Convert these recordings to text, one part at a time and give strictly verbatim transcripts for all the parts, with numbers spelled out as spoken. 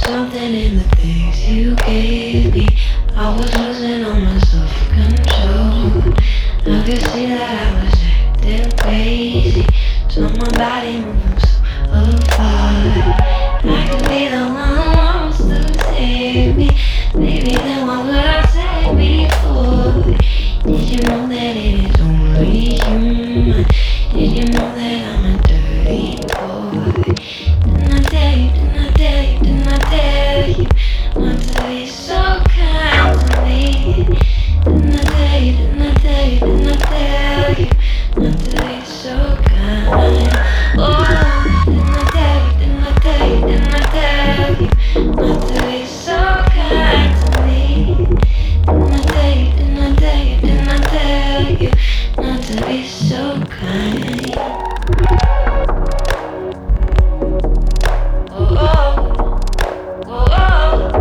something in the things you gave me. I was losing all my self-control. I could see that I was acting crazy. So my body moving so apart. I could be the one who wants to save me. Maybe then what would I say before? Did you know that it is only human? Did you know that I'm a dirty boy? Didn't I tell you, didn't I tell you, didn't I tell you not to be so kind to me? Didn't I tell you, didn't I tell you, didn't I tell you not to be so kind? Oh, didn't I tell you, didn't I tell you, didn't I tell you not to be so kind to me? Didn't I tell you, didn't I tell you, didn't I tell you not to be so kind? Oh, oh, oh, oh.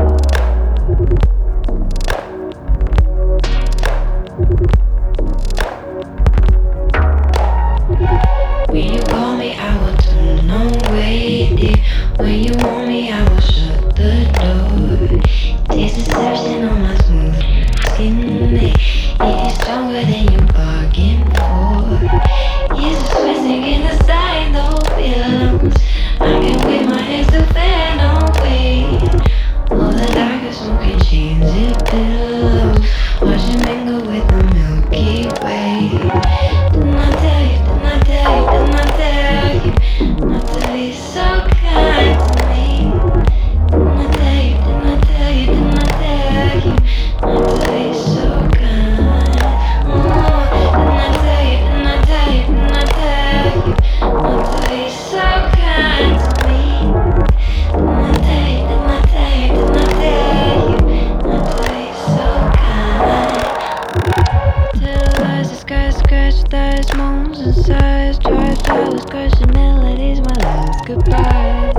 When you call me, I will turn away, dear. When you want me, I will shut the door. Taste deception on my smooth skin, eh? It is stronger than you bargained for. Yes, it's twisting in the side, no pillows. I can wave my hands to fan away all the darkest smoking chains and pillows. Watch it mingle with the Milky Way. Didn't I tell you, didn't I tell you, didn't I tell you not to be so kind to me? Didn't I tell you, didn't I tell you, didn't I tell you not to be so kind? Oh, didn't I tell you, didn't I tell you, didn't I tell you not to be so kind to me? Didn't I tell you, didn't I tell you, didn't I tell you not to be so kind? Till eyes the sky scratch, thighs, moans and sighs, dry flowers, crushing melodies, my last goodbye.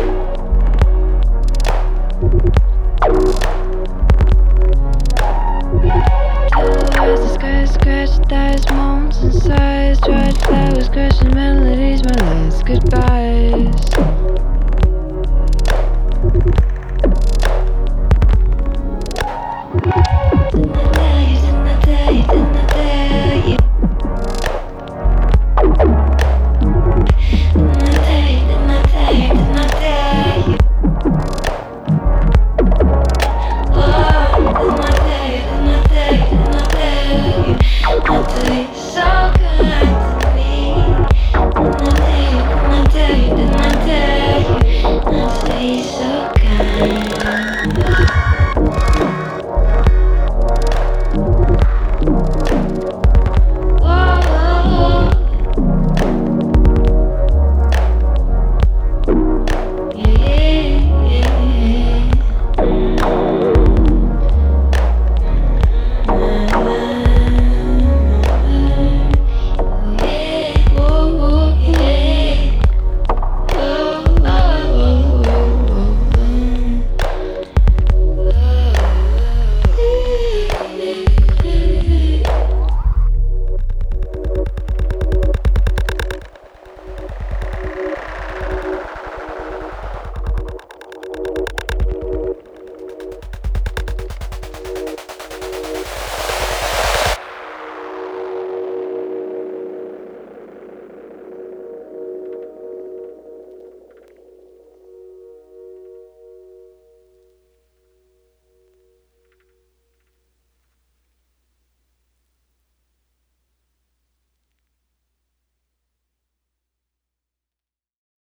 Till eyes the sky scratch, thighs, moans and sighs, dry flowers, crushing melodies, my last goodbye.